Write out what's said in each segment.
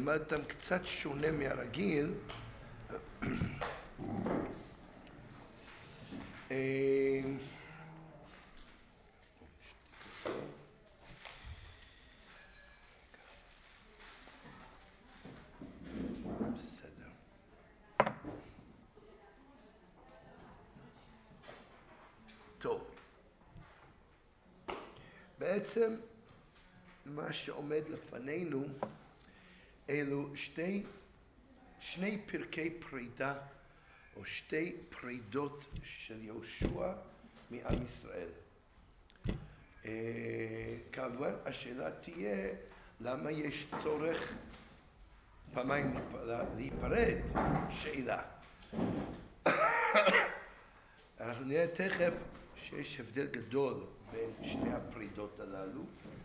נלמד אותם קצת שונה מהרגיל. בסדר. טוב. בעצם מה שעומד לפנינו אלו שני פרקי פרידה או שתי פרידות של יהושע מעם ישראל. כמובן השאלה תהיה למה יש צורך פעמיים להיפרד? שאלה. אנחנו נראה תכף שיש הבדל גדול בין שני הפרידות הללו.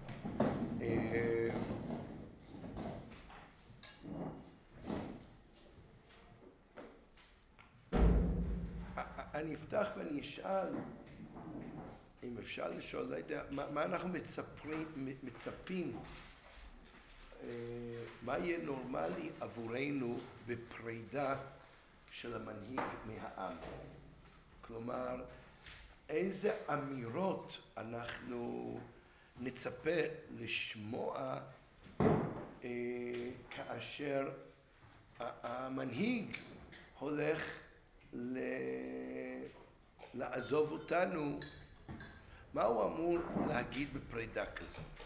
אני אפתח ואני אשאל, אם אפשר לשאול, לא יודע, מה אנחנו מצפים, מה יהיה נורמלי עבורנו בפרידה של המנהיג מהעם? כלומר, איזה אמירות אנחנו נצפה לשמוע כאשר המנהיג הולך לעזוב אותנו? מה הוא אמור להגיד בפרידה כזאת?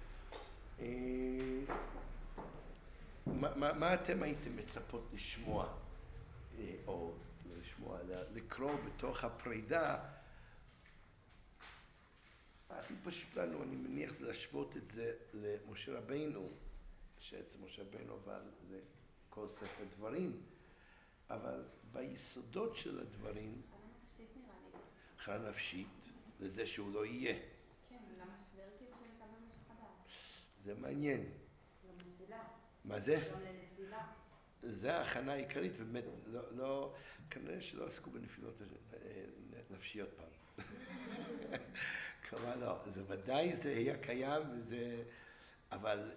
מה אתם הייתם מצפות לשמוע, או לשמוע, לקרוא בתוך הפרידה? הכי פשוט לנו, אני מניח, זה להשוות את זה למשה רבינו, שאצל משה רבינו אבל זה כל ספר דברים, אבל ביסודות של הדברים, הכנה נפשית, לזה שהוא לא יהיה. כן, גם משבר כאילו שנקבל משהו חדש. זה מעניין. גם נפילה. מה זה? גם לנפילה. זה ההכנה העיקרית, ובאמת, לא, כנראה שלא עסקו בנפילות נפשיות פעם. כלומר, לא, זה ודאי זה היה קיים, וזה, אבל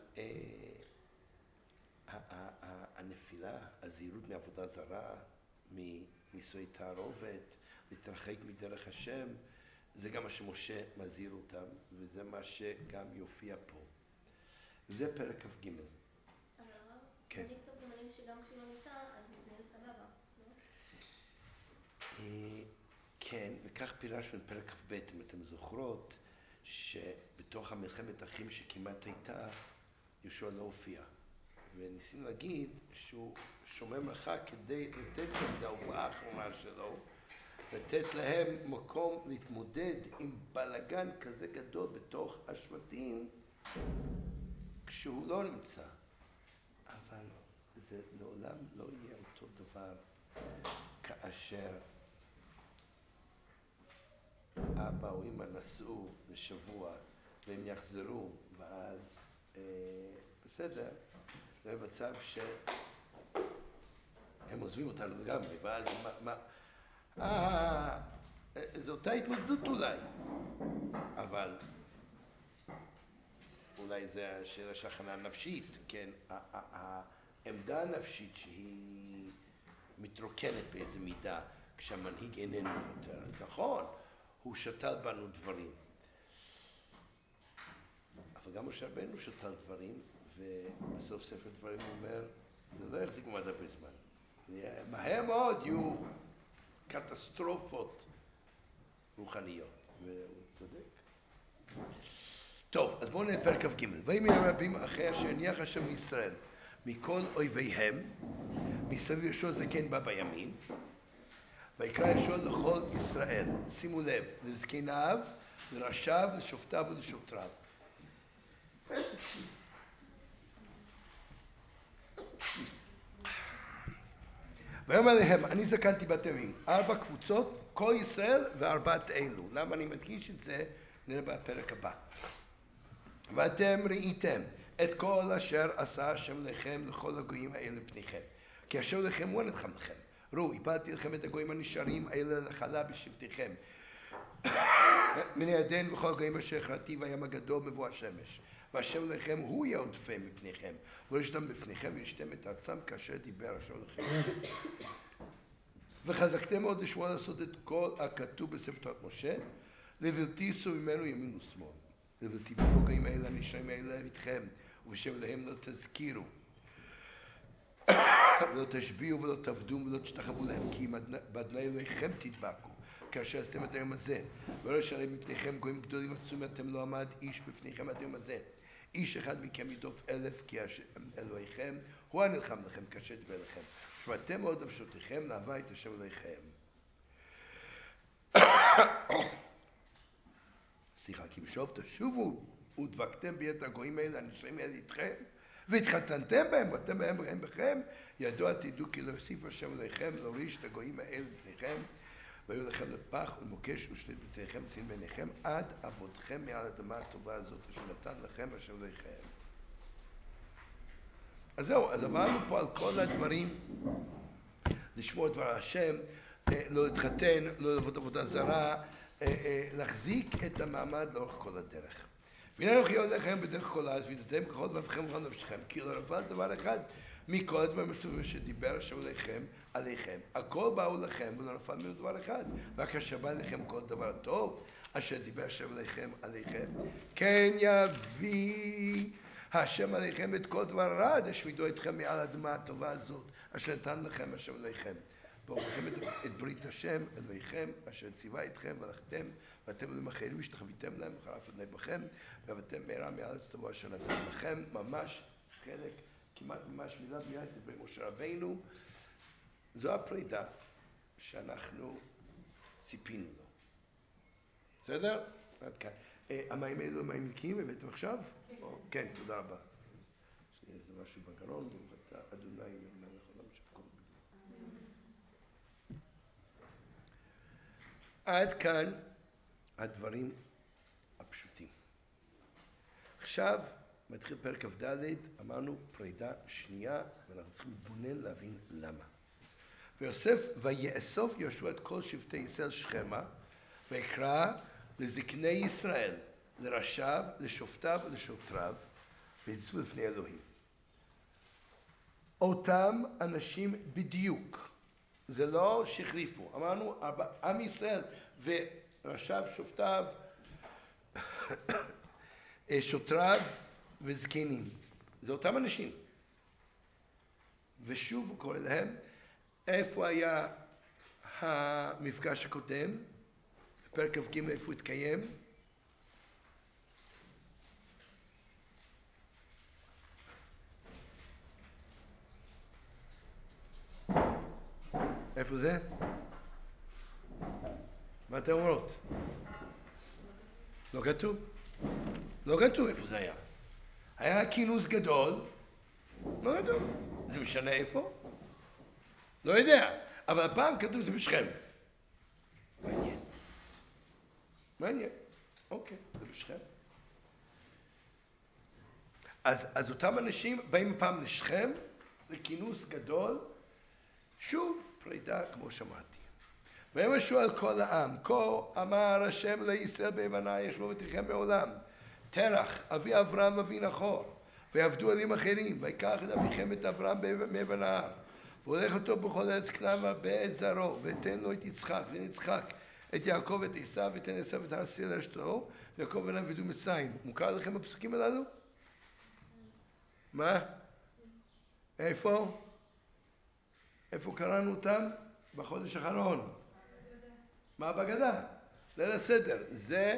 הנפילה, הזהירות מעבודה זרה, מנישואי תערובת, להתרחק מדרך השם, זה גם מה שמשה מזהיר אותם, וזה מה שגם יופיע פה. זה פרק כ"ג. אבל הרב, מנהיג טוב זה מנהיג שגם כשהוא לא נמצא, אז מתנהל סבבה, לא? כן, וכך פירשנו את פרק כ"ב, אם אתם זוכרות, שבתוך המלחמת אחים שכמעט הייתה, יהושע לא הופיע. וניסינו להגיד שהוא שומר מרחק כדי לתת להם, זה ההופעה האחרונה שלו, לתת להם מקום להתמודד עם בלגן כזה גדול בתוך השבטים כשהוא לא נמצא. אבל זה לעולם לא יהיה אותו דבר כאשר אבא או אמא נסעו לשבוע והם יחזרו, ואז בסדר, זה מצב שהם עוזבים אותנו לגמרי, ואז זו אותה התמודדות אולי, אבל אולי זה השאלה של הכנה נפשית, כן, העמדה הנפשית שהיא מתרוקנת באיזה מידה כשהמנהיג איננו יותר. אז נכון, הוא שתל בנו דברים, אבל גם משה רבנו שתל דברים, ובסוף ספר דברים הוא אומר, זה לא יחזיק מעט הרבה זמן. מהר מאוד יהיו קטסטרופות רוחניות, והוא צודק. טוב, אז בואו נראה פרק כ"ג. ויאמר רבים אחרי אשר הניח השם מישראל מכל אויביהם, מסביב יהושע זקן בא בימים, ויקרא יהושע לכל ישראל, שימו לב, לזקניו, לראשיו, לשופטיו ולשוטריו. ויאמר להם, אני זקנתי בת ימים, 4 קבוצות, כל ישראל וארבעת אלו. למה אני מדגיש את זה? נראה בפרק הבא. ואתם ראיתם את כל אשר עשה השם לכם לכל הגויים האלה פניכם, כי אשר לכם הוא נתחם לכם. ראו, הפלתי לכם את הגויים הנשארים האלה לחלה בשבטיכם. מן הידן וכל הגויים אשר הכרתי בים הגדול מבוא השמש. והשם לכם הוא ירדפה מפניכם, וישתם בפניכם וישתם את ארצם כאשר דיבר השם לכם. וחזקתם מאוד לשמוע לעשות את כל הכתוב בספר תורת משה, לבלתי ייסעו ממנו ימין ושמאל. לבלתי פוגעים האלה הנשאים האלה איתכם, ובשם להם לא תזכירו. ולא תשביעו ולא תעבדו ולא תשתחוו להם, כי באדוני אלוהיכם תדבקו, כאשר עשיתם את היום הזה. ולא ישאר בפניכם גויים גדולים עצומים, אתם לא עמד איש בפניכם עד היום הזה. איש אחד מכם ידוף 1000, כי השם אלוהיכם הוא הנלחם לכם כאשר דבר לכם. שמעתם מאוד נפשותיכם לאהבה את השם אלוהיכם. סליחה, כי בשוב תשובו ודבקתם ביתר הגויים האלה הנשאים האלה איתכם, והתחתנתם בהם, ואתם בהם בכם, ידוע תדעו כי להוסיף השם אלוהיכם להוריש את הגויים האלה בפניכם, והיו לכם לפח ומוקש ושנית בצריכם צין ביניכם, עד עבודכם מעל האדמה הטובה הזאת אשר נתן לכם השם אלוהיכם. אז זהו, אז עברנו פה על כל הדברים, לשמוע את דבר השם, לא להתחתן, לא לעבוד עבודה זרה, להחזיק את המעמד לאורך כל הדרך. והנה אנוכי הולכם בדרך כל הארץ, וידעתם ככל לבבכם וכל נפשכם, כי לא נפל דבר אחד מכל הדברים הטובים שדיבר השם עליכם. הכל באו לכם ולא נפל ממנו דבר אחד. רק אשר בא לכם כל דבר טוב, אשר דיבר השם עליכם, כן יביא השם עליכם את כל דבר רע, עד השמידו אתכם מעל האדמה הטובה הזאת, אשר נתן לכם השם עליכם. ברוכם את ברית השם אלוהיכם, אשר ציווה אתכם והלכתם, ואתם אלוהים אחרים השתחוויתם להם וחרף אדוני בכם, ועבדתם מהרה מארץ טובה אשר נתן לכם. ממש חלק, כמעט ממש מילה במילה, דברי משה רבינו. זו הפרידה שאנחנו ציפינו לו. בסדר? עד כאן. המים האלו מים נקיים, הבאתם עכשיו? כן, תודה רבה. יש לי איזה משהו בגרון, ואתה אדוני מלך עולם שכל בגלל. עד כאן הדברים הפשוטים. עכשיו מתחיל פרק כ"ד, אמרנו פרידה שנייה, ואנחנו צריכים להתבונן להבין למה. ויאסוף יהושע את כל שבטי ישראל שכמה, ויקרא לזקני ישראל, לראשיו, לשופטיו ולשוטריו, ויצאו לפני אלוהים. אותם אנשים בדיוק, זה לא שהחליפו, אמרנו עם ישראל וראשיו, שופטיו, שוטריו וזקנים, זה אותם אנשים. ושוב הוא קורא להם, איפה היה המפגש הקודם? פרק כ"ג, איפה הוא התקיים? איפה זה? מה אתם אומרות? לא כתוב. לא כתוב איפה זה היה. היה כינוס גדול, לא כתוב. זה משנה איפה? לא יודע. אבל הפעם כתוב זה בשכם. מעניין. מעניין. אוקיי, זה בשכם. אז אותם אנשים באים פעם לשכם, לכינוס גדול, שוב פרידה כמו שמעתי. וימשו על כל העם, כה אמר השם לישראל ביבנה ישבו ותיכם בעולם, תרח אבי אברהם ואבי נחור, ויעבדו אלים אחרים, ויקח את אביכם את אברהם מאבן ההר, והולך אותו בכל ארץ כנען בעת זרעו, ותן לו את יצחק, ותן יצחק את יעקב ואת עשיו, ותן עשיו את הר סיר לאשתו, ויעקב בניו וידעו מצרים. מוכר לכם הפסוקים הללו? מה? איפה? איפה קראנו אותם? בחודש האחרון. מה בגדה? ליל הסדר. זה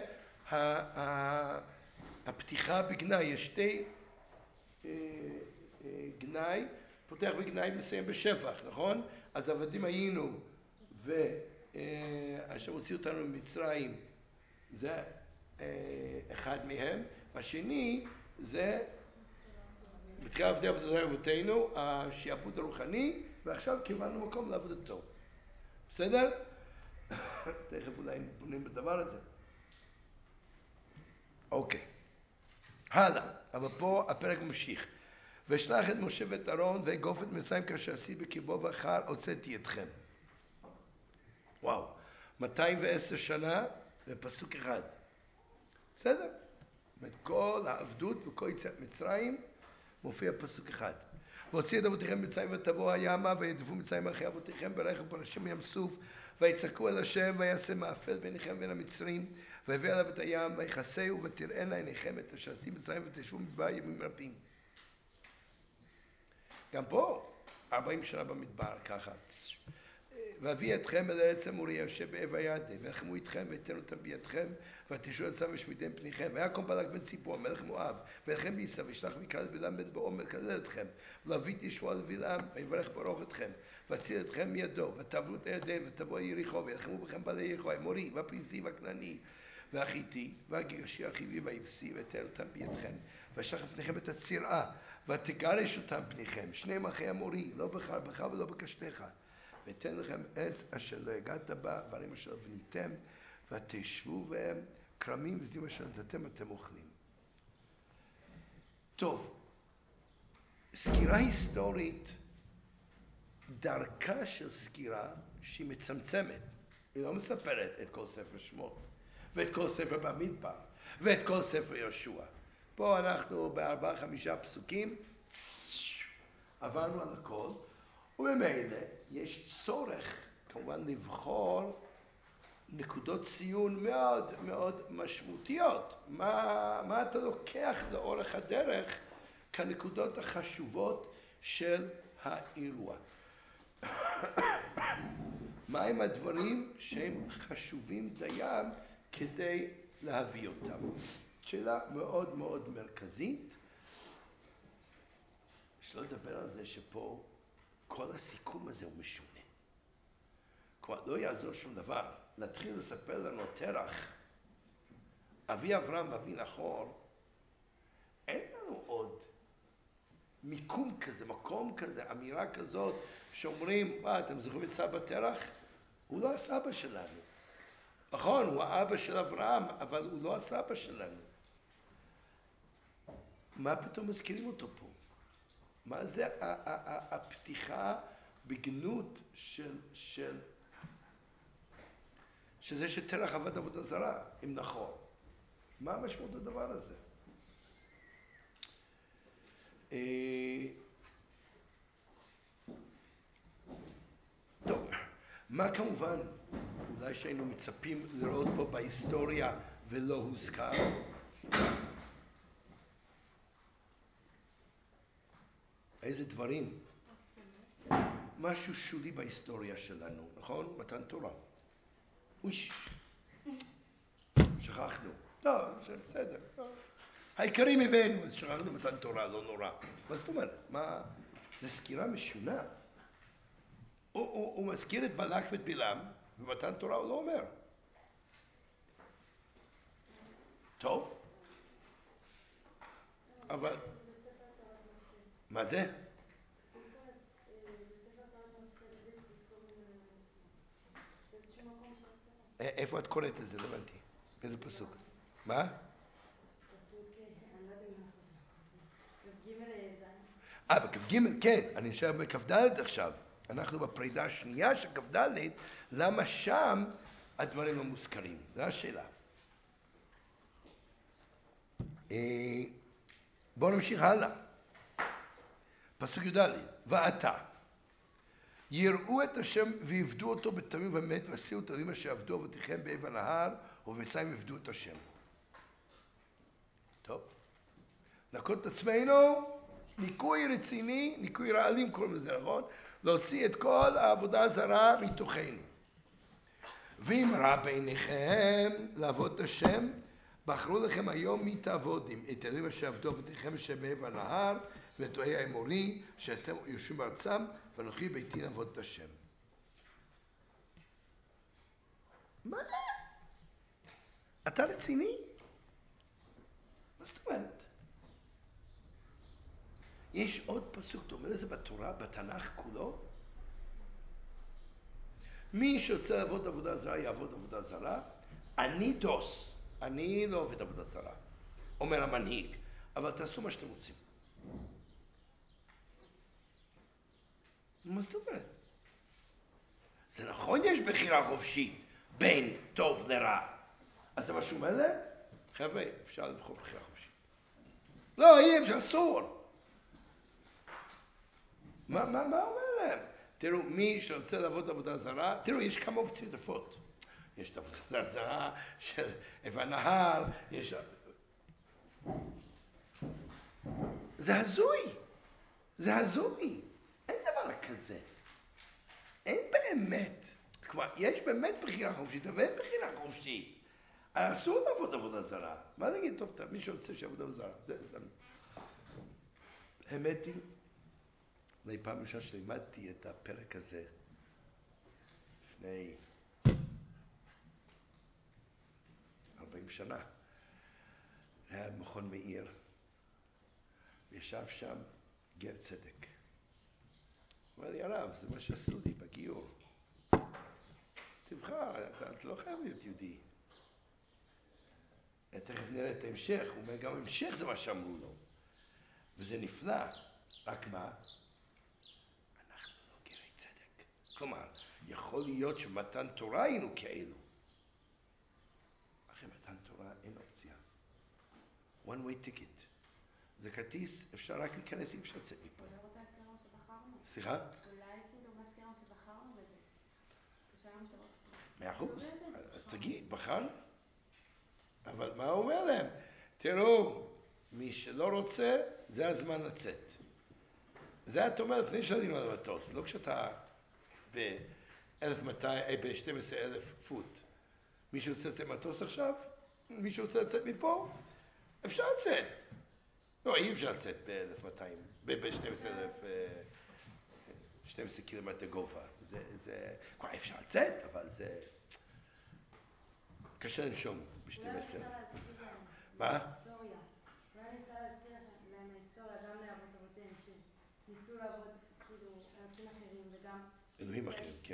הפתיחה בגנאי. יש שתי גנאי, פותח בגנאי ומסיים בשבח, נכון? אז עבדים היינו והשם הוציא אותנו ממצרים, זה אחד מהם. השני זה בתחילה עבדי עבודת אבותינו, השיעבוד הרוחני, ועכשיו קיבלנו מקום לעבודתו. בסדר? תכף אולי נתבונן בדבר הזה. אוקיי. הלאה. אבל פה הפרק ממשיך. ושלח את משה ואת אהרון ואגוף את מצרים כאשר עשי בקרבו ואחר הוצאתי אתכם. וואו. 210 שנה לפסוק אחד. בסדר? אומרת, כל העבדות וכל יציאת מצרים מופיע פסוק אחד. והוציא את אבותיכם ממצרים ותבואו הימה וירדפו מצרים אחרי אבותיכם ברכב פרשים ים סוף ויצעקו אל השם ויעשה מאפל ביניכם ובין המצרים ויביא עליו את הים ויכסהו ותראינה עיניכם את אשר עשיתי מצרים ותשבו מדבר ימים רבים. גם פה 40 שנה במדבר ככה. ואביא אתכם אל ארץ המוריה יושב בעבר הירדן וילחמו איתכם ואתן אותם בידכם ותשאו את צבא ושמידיהם פניכם ויקום בלק בן ציפור מלך מואב וילחם בעשיו וישלח מכאן את בלעם בן בעומר לקלל אתכם ולהביא את ישוע אל בלעם ויברך ברוך אתכם והציל אתכם מידו ותעברו את הירדן ותבואו אל יריחו וילחמו בכם בעלי יריחו האמורי והפריזי והכנעני והחיתי והגירשי החיבי והיבוסי ואתן אותם בידכם וישלח לפניכם את הצירעה ותגרש אותם פניכם שני מלכי אמורי לא בך ולא בקשתך ותן לכם את אשר לא הגעת בה, וערים אשר בניתם, ותשבו בהם כרמים וזדים אשר נתתם אתם אוכלים. טוב, סקירה היסטורית, דרכה של סקירה שהיא מצמצמת. היא לא מספרת את כל ספר שמות, ואת כל ספר במדבר, ואת כל ספר יהושע. פה אנחנו ב4-5 פסוקים, עברנו על הכל, ובמילא יש צורך כמובן לבחור נקודות ציון מאוד מאוד משמעותיות. מה אתה לוקח לאורך הדרך כנקודות החשובות של האירוע? מהם הדברים שהם חשובים דיין כדי להביא אותם? שאלה מאוד מאוד מרכזית. שלא לדבר על זה שפה כל הסיכום הזה הוא משונה. כבר לא יעזור שום דבר. להתחיל לספר לנו תרח, אבי אברהם ואבי נחור, אין לנו עוד מיקום כזה, מקום כזה, אמירה כזאת, שאומרים, אתם זוכרים את סבא תרח? הוא לא הסבא שלנו. נכון, הוא האבא של אברהם, אבל הוא לא הסבא שלנו. מה פתאום מזכירים אותו פה? מה זה הפתיחה בגנות שזה שתרח עבד עבודה זרה, אם נכון. מה המשמעות הדבר הזה? טוב, מה כמובן, אולי שהיינו מצפים לראות פה בהיסטוריה ולא הוזכר? איזה דברים? משהו שולי בהיסטוריה שלנו, נכון? מתן תורה. אויש, שכחנו. לא, זה בסדר. העיקרים הבאנו, אז שכחנו מתן תורה, לא נורא. מה זאת אומרת? מה? זו סקירה משונה. הוא מזכיר את בלק ואת בלעם, ומתן תורה הוא לא אומר. טוב? אבל... מה זה? איפה את קוראת את זה? לא הבנתי. איזה פסוק? מה? פסוק, אני לא יודעת אם אנחנו שם. בכ"ג, כן, אני נשאר בכ"ד עכשיו. אנחנו בפרידה השנייה של כ"ד, למה שם הדברים המוזכרים? זו השאלה. בואו נמשיך הלאה. פסוק י"ד, ועתה יראו את השם ויעבדו אותו בתמים ובאמת ועשו את הדברים אשר עבדו אבותיכם בעבר הנהר ובמצרים יעבדו את השם. טוב, נקוד את עצמנו, ניקוי רציני, ניקוי רעלים קוראים לזה, נכון? להוציא את כל העבודה הזרה מתוכנו. ואם רע בעיניכם לעבוד את השם, בחרו לכם היום מי תעבודים, את הדברים אשר עבדו אבותיכם אשר בעבר הנהר ואת אלוהי האמורי שאתם יושבים בארצם, ואנוכי ביתי לעבוד את השם. מה? אתה רציני? מה זאת אומרת? יש עוד פסוק דומה לזה בתורה, בתנ"ך כולו? מי שרוצה לעבוד עבודה זרה יעבוד עבודה זרה. אני דוס, אני לא עובד עבודה זרה, אומר המנהיג, אבל תעשו מה שאתם רוצים. מה זאת אומרת? זה נכון, יש בחירה חופשית בין טוב לרע. אז זה משהו מלא? חבר'ה, אפשר לבחור בחירה חופשית. לא, אי אפשר, אסור. מה אומר להם? תראו, מי שרוצה לעבוד עבודה זרה, תראו, יש כמה אופציות יפות. יש את עבודה זרה של איבה נהר, יש... זה הזוי. זה הזוי. אין דבר כזה. אין באמת. כלומר, יש באמת בחירה חופשית, אבל אין בחירה חופשית. אסור לעבוד עבודה זרה. מה נגיד? טוב, מי שרוצה שעבודה זרה. האמת היא, אני פעם ראשונה שלימדתי את הפרק הזה לפני 40 שנה. היה מכון מאיר. וישב שם גר צדק. הוא אמר לי, הרב, זה מה שעשו לי בגיור. תבחר, אתה לא חייב להיות יהודי. תכף נראה את ההמשך. הוא אומר, גם המשך זה מה שאמרו לו. וזה נפלא. רק מה? אנחנו לא גרי צדק. כלומר, יכול להיות שמתן תורה היינו כאלו. אחרי מתן תורה אין אופציה. one way ticket. זה כרטיס, אפשר רק להיכנס, אי אפשר לצאת מפה. אולי רוצה להזכירנו שבחרנו. סליחה? אולי כאילו מזכירנו שבחרנו בזה. כשהיום אתה 100%. אז תגיד, בחרנו? אבל מה הוא אומר להם? תראו, מי שלא רוצה, זה הזמן לצאת. זה את אומרת לפני שעלינו על המטוס, לא כשאתה ב-12,000 פוט. מי שרוצה לצאת מטוס עכשיו? מי שרוצה לצאת מפה? אפשר לצאת. לא, אי אפשר לצאת ב-12,000, ב-12,000, 12 קילומטר גובה. זה, כבר אפשר לצאת, אבל זה קשה לנשום ב-12,000. מה? היסטוריה. אולי ניסה להזכיר להם ההיסטוריה, גם לאבות אבותיהם, שניסו לעבוד כאילו אלוקים אחרים וגם... אלוהים אחרים, כן.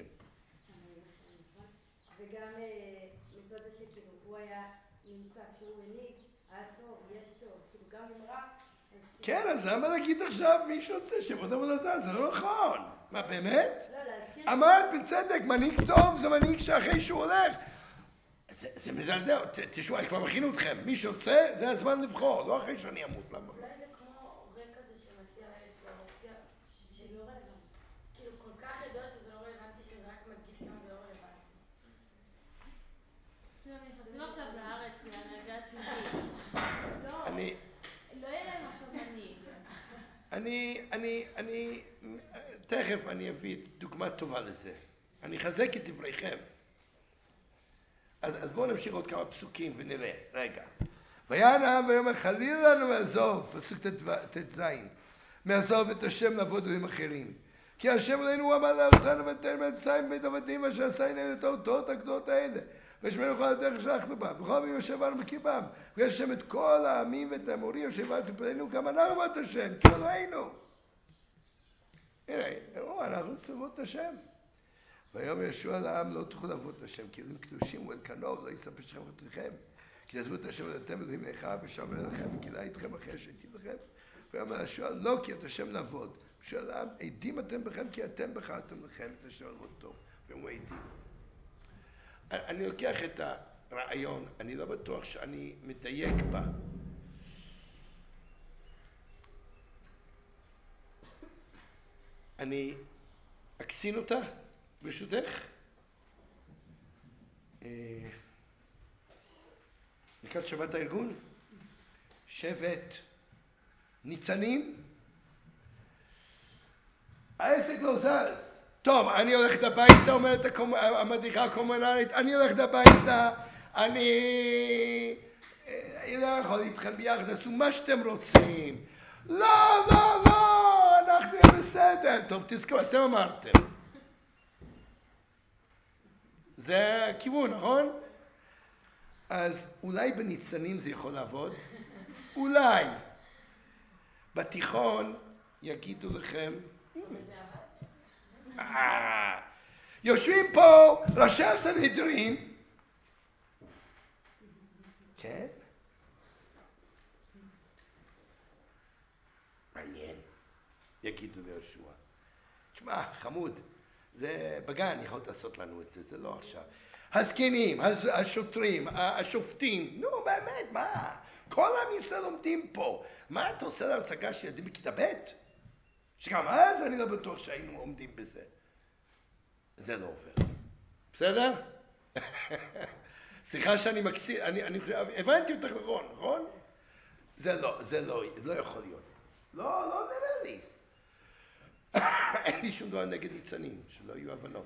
וגם מצד זה שכאילו הוא היה נמצא, כשהוא הנהיג, היה טוב, יש טוב, כאילו גם אם רע... כן, אז למה להגיד עכשיו מי שרוצה שעבוד עבודה זרה? זה לא נכון. מה, באמת? לא, להזכיר... אמרת בצדק, מנהיג טוב זה מנהיג שאחרי שהוא הולך. זה מזעזע, תשמעו, אני כבר מכין אתכם. מי שרוצה, זה הזמן לבחור, לא אחרי שאני אמות. למה? אולי זה כמו רקע זה שמציע לילד כבר אופציה שלא רלוונטי. כאילו כל כך ידוע שזה לא רלוונטי, שזה רק מדגיש כמה זה לא רלוונטי. הם נכנסים עכשיו לארץ להנהגה טבעית. לא יהיה להם עכשיו מנהיג. תכף אני אביא דוגמה טובה לזה. אני אחזק את דבריכם. אז בואו נמשיך עוד כמה פסוקים ונראה. רגע. ויען העם ויאמר חלילה לנו מעזוב, פסוק ט"ז, מעזוב את השם לעבוד דברים אחרים. כי השם עלינו הוא אמר לאבותינו ותן מצרים בית עבדים אשר עשה עלינו את האותות הגדולות האלה. וישמענו כל הדרך שלחנו בה, וכל מי יושב אנו בקרבם. ויש השם את כל העמים ואת האמורים אשר באו לפנינו, גם אנחנו עבוד השם, כי אלוהינו. הנה, אנחנו צריכים את השם. ויאמר ישוע לעם לא תוכלו לעבוד את השם, כי אלוהים קדושים ולקנוב, לא יספר שכם חטאיכם. כי תעזבו את השם ולאתם אלוהים לאחיו, ושמר לכם וקנא איתכם אחרי שהייתי לכם. ויאמר ישוע לא כי את השם לעבוד. ושואל העם, עדים אתם בכם כי אתם בחרתם לכם את השם לעבוד טוב. ואומר עדים. אני לוקח את הרעיון, אני לא בטוח שאני מדייק בה. אני אקצין אותה, ברשותך. לקראת שבת הארגון, שבט ניצנים, העסק לא זז. טוב, אני הולכת הביתה, אומרת המדריכה הקומונלית, אני הולכת הביתה, אני לא יכול איתכם ביחד, עשו מה שאתם רוצים. לא, אנחנו בסדר. טוב, תזכרו, אתם אמרתם. זה הכיוון, נכון? אז אולי בניצנים זה יכול לעבוד? אולי. בתיכון יגידו לכם, יושבים פה ראשי הסנהדרין, כן? מעניין, יגידו ליהושע. תשמע, חמוד, זה בגן יכול לעשות לנו את זה, זה לא עכשיו. הזקנים, השוטרים, השופטים, נו באמת, מה? כל עם ישראל עומדים פה. מה אתה עושה להצגה של ילדים בכיתה ב'? שגם אז אני לא בטוח שהיינו עומדים בזה. זה לא עובר. בסדר? סליחה שאני מקסיר, אני חושב, הבנתי אותך נכון? זה לא יכול להיות. לא נראה לי. אין לי שום דבר נגד ניצנים, שלא יהיו הבנות.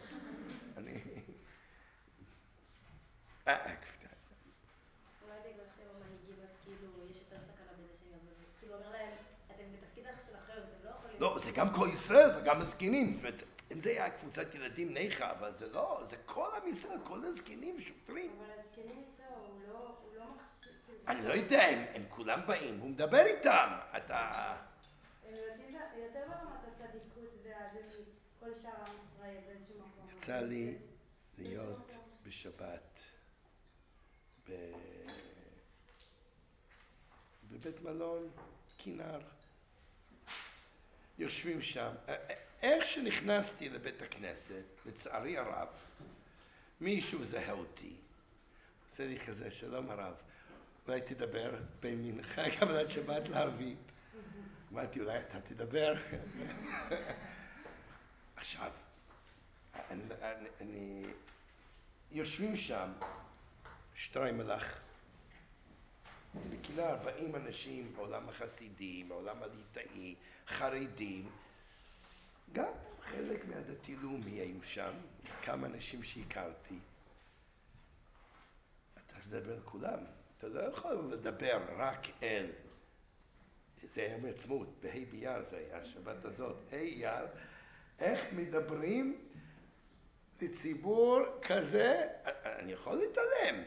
אולי בגלל שהם מנהיגים אז כאילו יש יותר סכנה בזה שהם יבואו, כאילו אומר להם, אתם בתפקיד של אחריות, אתם לא יכולים... לא, זה גם כל ישראל וגם הזקנים. זאת אומרת, אם זה היה קבוצת ילדים ניחא, אבל זה לא, זה כל עם ישראל, כל הזקנים ושוטרים. אבל הזקנים איתו, הוא לא מחשיב... אני לא יודע, הם כולם באים והוא מדבר איתם. הם יותר ברמת הצדיקות ואז הם כל שאר עם ישראל באיזשהו מקום. יצא לי להיות בשבת בבית מלון כינר. יושבים שם. איך שנכנסתי לבית הכנסת, לצערי הרב, מישהו זהה אותי. עושה לי כזה, שלום הרב, אולי תדבר בין מנחה קבלת שבת לערבית. אמרתי, אולי אתה תדבר. עכשיו, יושבים שם שטריימלך, בכינר באים אנשים בעולם החסידי, בעולם הליטאי, חרדים, גם חלק מהדתי-לאומי היו שם, כמה אנשים שהכרתי. אתה תדבר על כולם, אתה לא יכול לדבר רק אל, זה היה מעצמות, בהי בייר זה היה, השבת הזאת, ה' אייר, איך מדברים לציבור כזה, אני יכול להתעלם,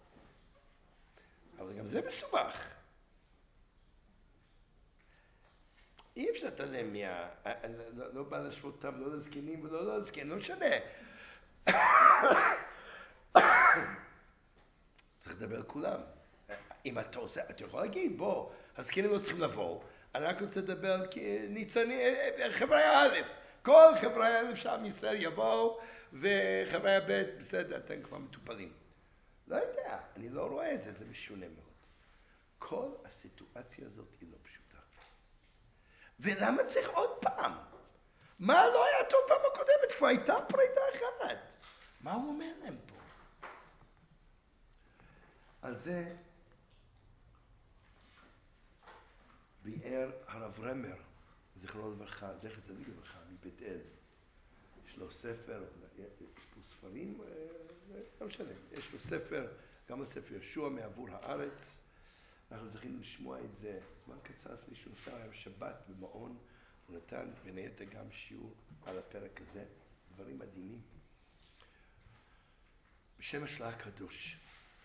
אבל גם זה מסובך. אי אפשר להתעלם לא בא להשוות אותם, לא לזקנים ולא לזקנים, לא משנה. צריך לדבר על כולם. אם אתה עושה, אתה יכול להגיד, בוא, הזקנים לא צריכים לבוא, אני רק רוצה לדבר על ניצנים, חברה א', כל חברה א' שעם ישראל יבואו, וחברה ב', בסדר, אתם כבר מטופלים. לא יודע, אני לא רואה את זה, זה משונה מאוד. כל הסיטואציה הזאת היא לא פשוטה. ולמה צריך עוד פעם? מה לא היה טוב פעם הקודמת? כבר הייתה פרידה אחת. מה הוא אומר להם פה? על זה ביאר הרב רמר, זכרו לברכה, זכר צדיק לברכה, מבית אל. יש לו ספר, יש פה ספרים, לא משנה, יש לו ספר, גם הספר ישוע מעבור הארץ. אנחנו זכינו לשמוע את זה, זמן קצר לפני שהוא נסע, היה שבת במעון, הוא נתן בין היתר גם שיעור על הפרק הזה, דברים מדהימים. בשם השלה הקדוש.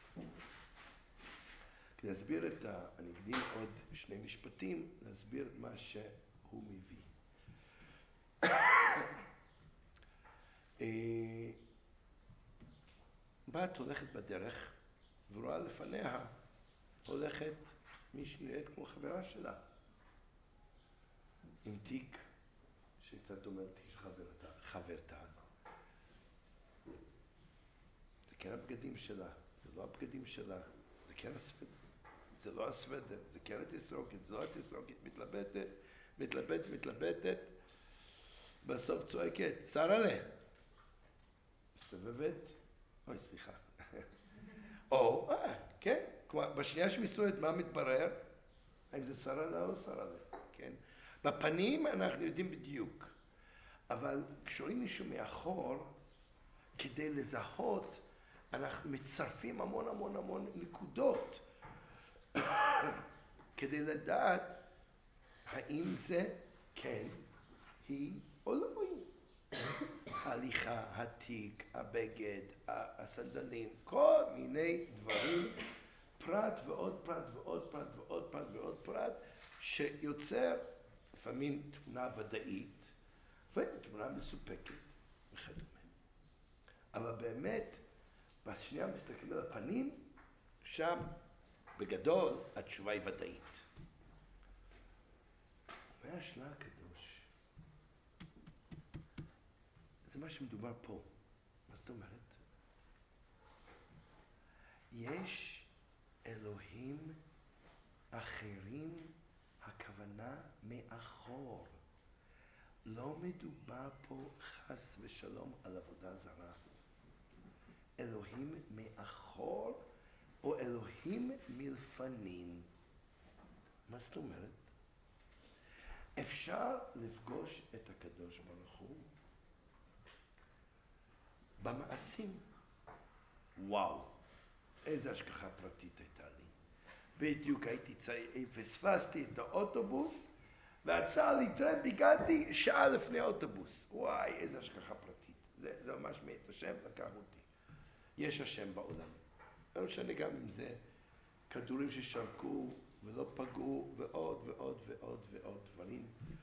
כדי להסביר אני אקדים עוד שני משפטים, להסביר מה שהוא מביא. בת הולכת בדרך, ורואה לפניה, הולכת מישהי נראית כמו חברה שלה, עם תיק שקצת דומה לתיק חברתה. זה כן הבגדים שלה, זה לא הבגדים שלה, זה כן הסוודר, זה לא הסוודר, זה כן התסרוקת, זה לא התסרוקת, מתלבטת, בסוף צועקת, שרלה. מסתובבת, אוי סליחה. או, כן, כלומר, בשנייה שמסתובבת מה מתברר? האם זה שרלה או שרלה, כן? בפנים אנחנו יודעים בדיוק, אבל כשרואים מישהו מאחור, כדי לזהות, אנחנו מצרפים המון נקודות, כדי לדעת האם זה כן היא או לא היא. ההליכה, התיק, הבגד, הסנדלים, כל מיני דברים, פרט ועוד פרט ועוד פרט ועוד פרט ועוד פרט, שיוצר לפעמים תמונה ודאית, ותמונה מסופקת וכדומה. אבל באמת, בשנייה מסתכלים על הפנים, שם בגדול התשובה היא ודאית. מה השלה הקדוש? זה מה שמדובר פה. מה זאת אומרת? יש אלוהים אחרים, הכוונה מאחור. לא מדובר פה חס ושלום על עבודה זרה. אלוהים מאחור או אלוהים מלפנים. מה זאת אומרת? אפשר לפגוש את הקדוש ברוך הוא במעשים. וואו, איזה השגחה פרטית הייתה לי. בדיוק הייתי פספסתי את האוטובוס, ועצר לי טרמפ, הגעתי שעה לפני האוטובוס. וואי, איזה השגחה פרטית. זה ממש מת, השם לקח אותי. יש השם בעולם. לא משנה גם אם זה כדורים ששרקו ולא פגעו, ועוד ועוד ועוד ועוד דברים.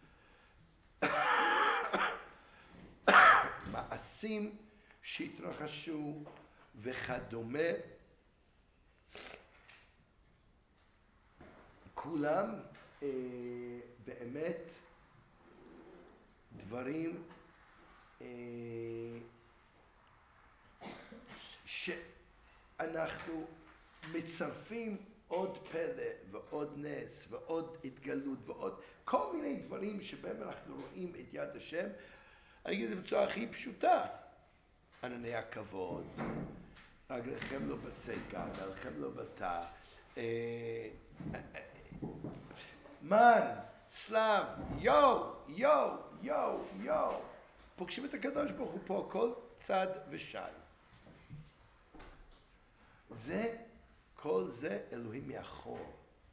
מעשים שהתרחשו וכדומה. כולם באמת דברים שאנחנו מצרפים עוד פלא ועוד נס ועוד התגלות ועוד כל מיני דברים שבהם אנחנו רואים את יד השם. אני אגיד את זה בצורה הכי פשוטה. ענני הכבוד, רגליכם לא בצקה, ועליכם לא בתא, מן, סלב, יו. פוגשים את הקדוש ברוך הוא פה, כל צד ושי. כל זה אלוהים מאחור.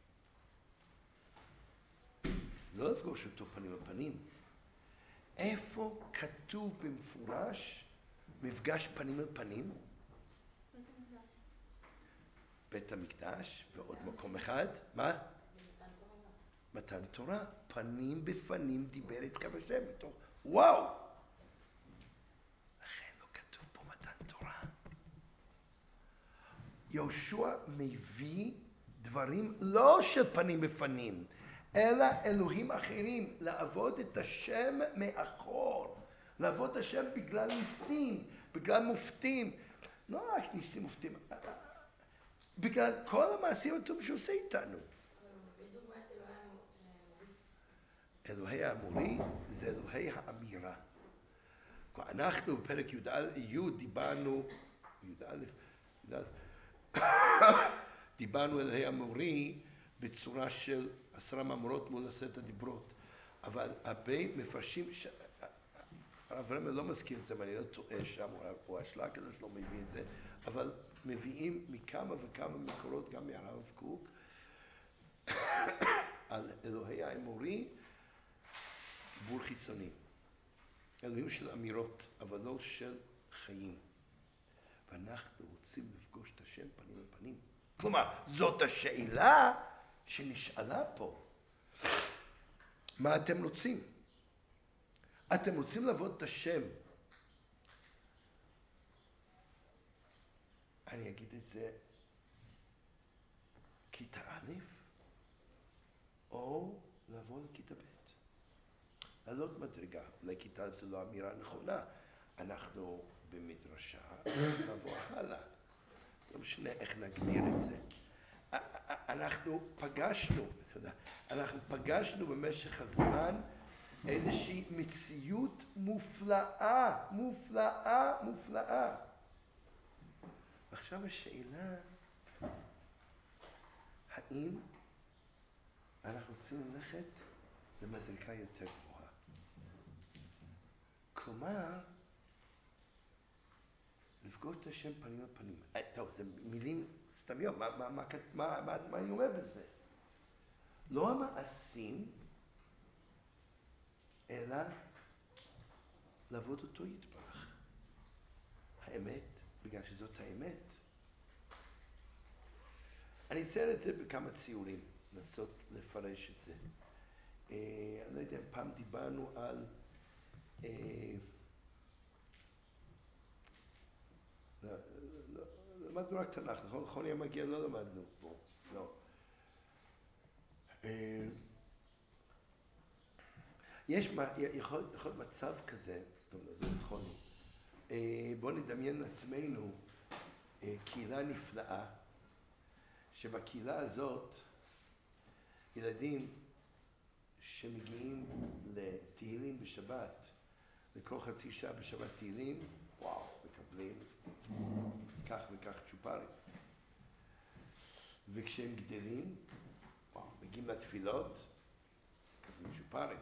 לא לפגוש אותו פנים בפנים. איפה כתוב במפורש מפגש פנים אל פנים? בית המקדש ועוד מקום אחד. מה? מתן תורה. פנים בפנים דיבר איתך בשם. וואו! לכן לא כתוב פה מתן תורה. יהושע מביא דברים לא של פנים בפנים, אלא אלוהים אחרים, לעבוד את השם מאחור, לעבוד את השם בגלל ניסים, בגלל מופתים, לא רק ניסים מופתים, בגלל כל המעשים הטובים שעושה איתנו. אלוהי האמורי זה אלוהי האמירה. אנחנו בפרק י' דיברנו, דיברנו אלוהי האמורי בצורה של 10 מאמרות מול 10 הדיברות. אבל הרבה מפרשים, הרב רמל לא מזכיר את זה, ואני לא טועה שם, או השלג הזה שלא מביא את זה, אבל מביאים מכמה וכמה מקורות, גם מהרב קוק, על אלוהי האמורי, בור חיצוני. אלוהים של אמירות, אבל לא של חיים. ואנחנו רוצים לפגוש את השם פנים לפנים. כלומר, זאת השאלה שנשאלה פה. מה אתם רוצים? אתם רוצים לעבוד את השם. אני אגיד את זה, כיתה א', או לעבוד כיתה ב'. לעלות מדרגה, אולי כיתה זו לא אמירה נכונה. אנחנו במדרשה, נבוא הלאה. לא משנה איך נגדיר את זה. אנחנו פגשנו במשך הזמן איזושהי מציאות מופלאה. עכשיו השאלה, האם אנחנו רוצים ללכת למדרגה יותר גבוהה? כלומר, לפגוש את השם פנים על פנים. טוב, זה מילים סתמיות, מה אני אומר בזה? לא המעשים, אלא לעבוד אותו יתברך. האמת, בגלל שזאת האמת. אני אצייר את זה בכמה ציורים, לנסות לפרש את זה. אני לא יודע, פעם דיברנו על למדנו רק תנ"ך, נכון? חוני המגיע לא למדנו פה, לא. יכול להיות מצב כזה, טוב, זה נכון. בואו נדמיין לעצמנו קהילה נפלאה, שבקהילה הזאת ילדים שמגיעים לתהילים בשבת, לכל חצי שעה בשבת תהילים, וואו, מקבלים כך וכך צ'ופרים. וכשהם גדלים, וואו, מגיעים לתפילות, מקבלים צ'ופרים.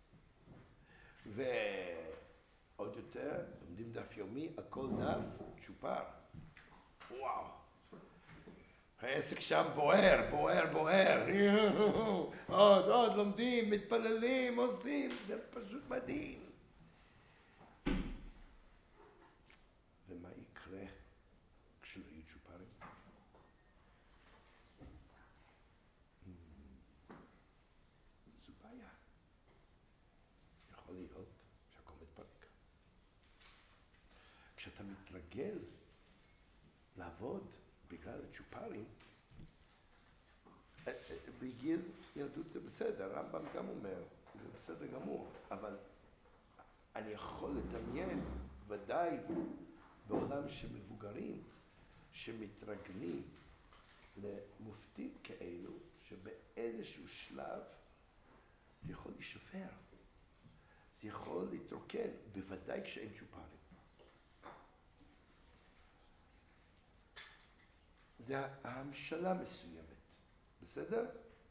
ועוד יותר, לומדים דף יומי, הכל דף צ'ופר. וואו. העסק שם בוער, בוער, בוער. עוד לומדים, מתפללים, עושים, זה פשוט מדהים. ומה יקרה כשלא יהיו צ'ופרים? זו בעיה. יכול להיות שהכל מתפרק. כשאתה מתרגל לעבוד בגלל הצ'ופרים, בגיל ילדות זה בסדר, הרמב"ם גם אומר, זה בסדר גמור, אבל אני יכול לדמיין ודאי בעולם של מבוגרים שמתרגלים למופתים כאלו, שבאיזשהו שלב זה יכול להישבר, זה יכול להתרוקן, בוודאי כשאין צ'ופרים. זה המשלה מסוימת, בסדר?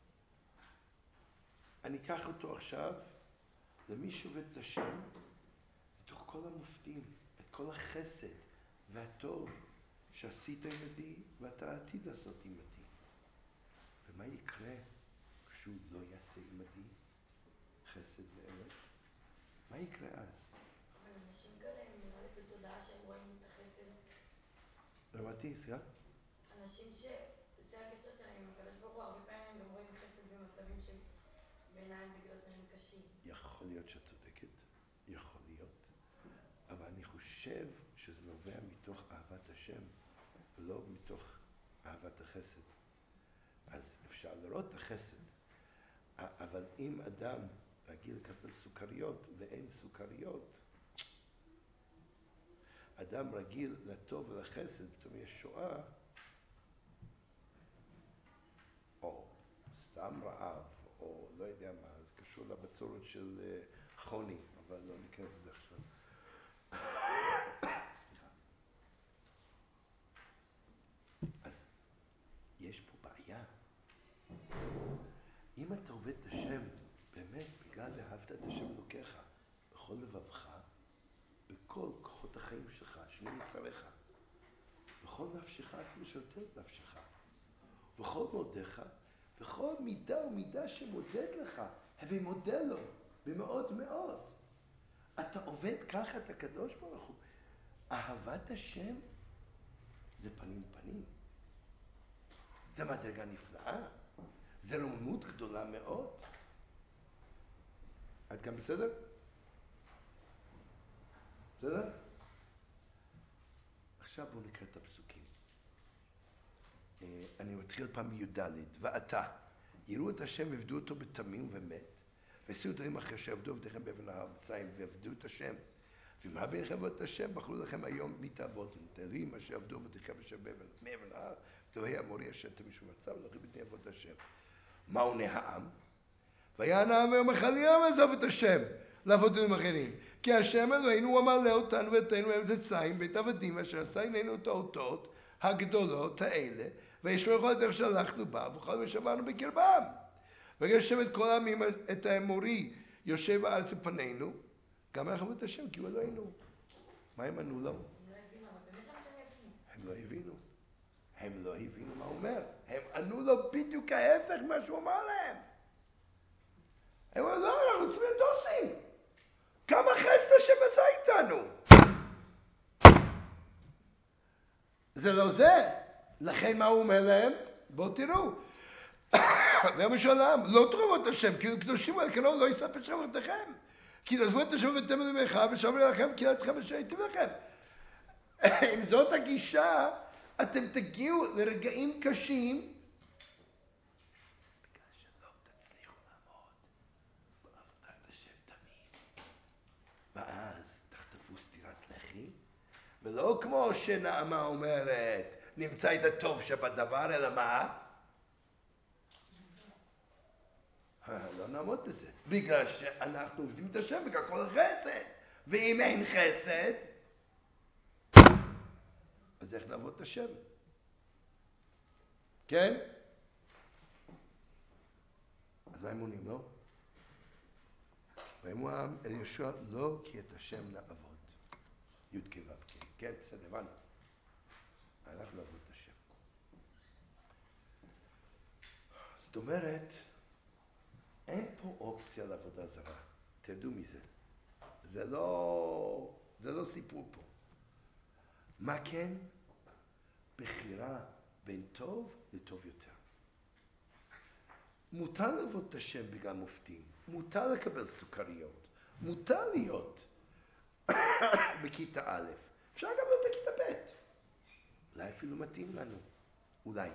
אני אקח אותו עכשיו למי שעובד את השם בתוך כל המופתים, את כל החסד והטוב שעשית עימדי ואתה עתיד לעשות עימדי. ומה יקרה כשהוא לא יעשה עימדי חסד ואמת? מה יקרה אז? אבל אנשים כאלה הם נראה לי בתודעה שהם רואים את החסד. למדתי, סליחה? אנשים שזה הקשר שלהם עם הקדוש ברוך הוא, הרבה פעמים הם גם רואים חסד במצבים שבעיניים רגילות נראים קשים. יכול להיות שאת צודקת, יכול להיות, אבל אני חושב שזה נובע מתוך אהבת השם ולא מתוך אהבת החסד. אז אפשר לראות את החסד, אבל אם אדם רגיל לקבל סוכריות ואין סוכריות, אדם רגיל לטוב ולחסד, פתאום יש שואה, או סתם רעב, או לא יודע מה, זה קשור לבצורת של חוני, אבל לא ניכנס לזה עכשיו. אז יש פה בעיה. אם אתה עובד את השם, באמת, בגלל אהבת את השם אלוקיך, בכל לבבך, בכל כוחות החיים שלך, שני יצריך, בכל נפשך, אפילו שיותר נפשך, בכל מודיך, בכל מידה ומידה שמודד לך, הווי מודה לו, במאוד מאוד. אתה עובד ככה את הקדוש ברוך הוא. אהבת השם זה פנים פנים. זה מדרגה נפלאה. זה רוממות גדולה מאוד. עד כאן בסדר? בסדר? עכשיו בואו נקרא את הפסוקים. אני מתחיל פעם מי"ד. ועתה, יראו את השם ועבדו אותו בתמים ומת, ועשו דברים אחרי שעבדו עבדיכם באבן ההר בציים ועבדו את השם. ומה ביניכם ועבוד את השם? בחרו לכם היום מי תעבודו. תרים אשר עבדו עבדיכם אשר מאבן ההר, תוהי אמורי אשר תמישהו מצא ולכי בני עבוד את השם. מה עונה העם? ויען העם ויאמר חלילה ועזוב את השם לעבוד דברים אחרים. כי השם אלוהינו הוא המעלה אותנו ואתנו ארץ מצרים בית עבדים אשר עשה עינינו את האותות הגדולות האלה ויש לו כל הדרך שהלכנו בה וכל מה שעברנו בקרבם. וגשם את כל העמים את האמורי יושב בארץ לפנינו, גם אנחנו את השם כי הוא אלוהינו. מה הם ענו לו? הם לא הבינו, אבל באמת למה שהם יבינו? הם לא הבינו. הם לא הבינו מה הוא אומר. הם ענו לו בדיוק ההפך מה שהוא אמר להם. הם אמרו, לא, אנחנו צריכים לדוסים. כמה חסד השם עשה איתנו. זה לא זה. לכן מה הוא אומר להם? בואו תראו. ואמר שלם, לא תראו את השם, כי קדושים על כנו לא יספר שם עבדיכם. כי תעזבו את השם ותתם אלימך ושמרו לכם כי אתכם אשר הייתם לכם. אם זאת הגישה, אתם תגיעו לרגעים קשים, בגלל שלא תצליחו לעמוד בעבודת השם תמיד. ואז תחטפו סטירת לחי, ולא כמו שנעמה אומרת, נמצא את הטוב שבדבר, אלא מה? לא נעמוד בזה. בגלל שאנחנו עובדים את השם בגלל כל חסד. ואם אין חסד, אז איך נעבוד את השם? כן? אז מה הם עונים לו? והם אומרים אל יהושע, לא כי את השם נעבוד. י' כ' ו' כ'. כן, בסדר, הבנו. אנחנו נעבוד את השם. זאת אומרת, אין פה אופציה לעבודה זרה. תדעו מזה. זה לא סיפור פה. מה כן? בחירה בין טוב לטוב יותר. מותר לעבוד את השם בגלל מופתים. מותר לקבל סוכריות. מותר להיות בכיתה א'. אפשר גם להיות בכיתה ב'. אולי אפילו מתאים לנו. אולי.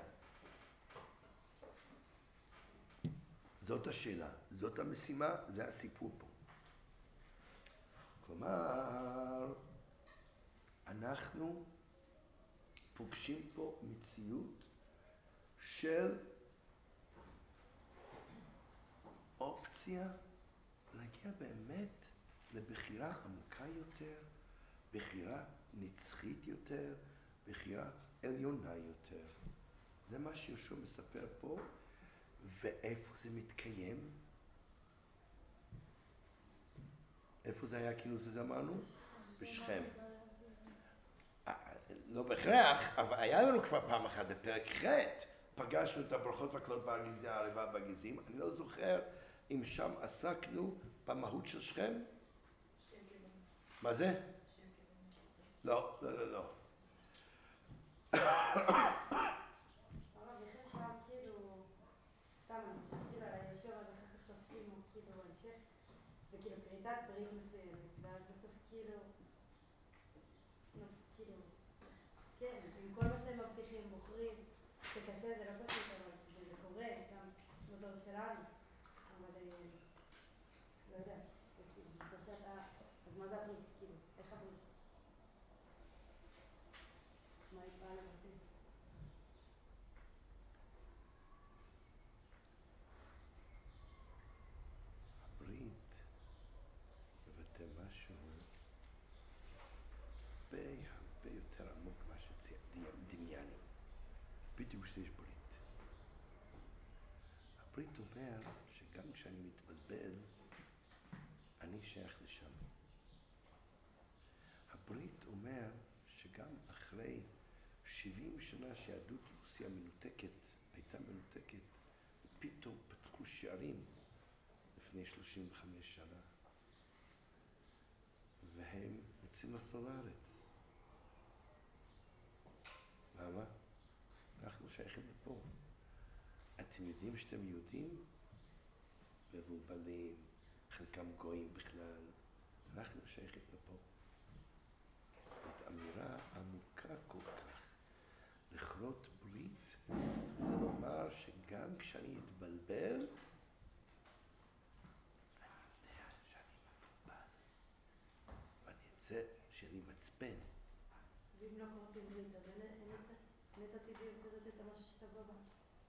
זאת השאלה. זאת המשימה. זה הסיפור פה. כלומר, אנחנו פוגשים פה מציאות של אופציה להגיע באמת לבחירה עמוקה יותר, בחירה נצחית יותר, בחירה עליונה יותר. זה מה שיהושע מספר פה, ואיפה זה מתקיים? איפה זה היה הכינוס הזה אמרנו? בשכם. לא בהכרח, אבל היה לנו כבר פעם אחת בפרק ח' פגשנו את הברכות והקללות בגזים, הערבה בגזים. אני לא זוכר אם שם עסקנו במהות של שכם. מה זה? לא. הרב, לכן שם כאילו, סתם אני חושבת כאילו על היהושע, ואז אחר כך שופטים, או כאילו המשך, זה כאילו כריתת ברית מסוימת, ואז בסוף כאילו, כן, עם כל מה שהם מבטיחים, בוחרים, זה קשה, זה לא פשוט, אבל זה קורה, גם בדור שלנו, אבל לא יודעת, זה כאילו, בסוף שאתה, אז מה זה הברית, כאילו, איך הברית? מה היא באה לבטא? הברית מבטא משהו הרבה יותר עמוק מה שדמיינו. בדיוק שיש ברית. הברית אומר שגם כשאני מתבלבל, אני שייך לשם. הברית אומר שגם אחרי 70 שנה שיהדות רוסיה הייתה מנותקת, פתאום פתחו שערים לפני 35 שנה, והם רוצים לחזור לארץ. למה? אנחנו שייכים לפה. אתם יודעים שאתם יהודים? מבולבלים, חלקם גויים בכלל. אנחנו שייכים לפה. זאת אמירה עמוקה כל כך. לכרות ברית זה לומר שגם כשאני אתבלבל, אני יודע שאני מבולבל. ואני אצא שלי מצפן. ואם לא כורתים ברית, אז אין את הטבעיות הזאת, את המשהו שתבוא בה.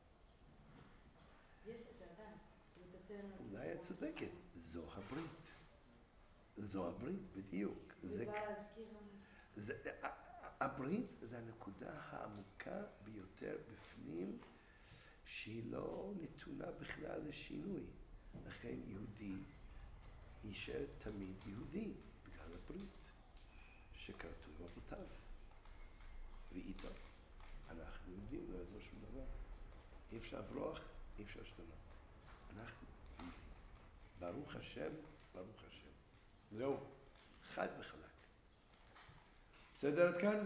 יש את זה עדיין. אולי את צודקת. זו הברית. זו הברית, בדיוק. זה בא להזכיר לנו. הברית זה הנקודה העמוקה ביותר בפנים, שהיא לא נתונה בכלל לשינוי. לכן יהודי יישאר תמיד יהודי בגלל הברית שכרתו עם אבותיו. ואיתו אנחנו יהודים, לא יעזור שום דבר. אי אפשר לברוח, אי אפשר להשתנות. אנחנו יהודים. ברוך השם, ברוך השם. זהו, חד וחלק. בסדר עד כאן?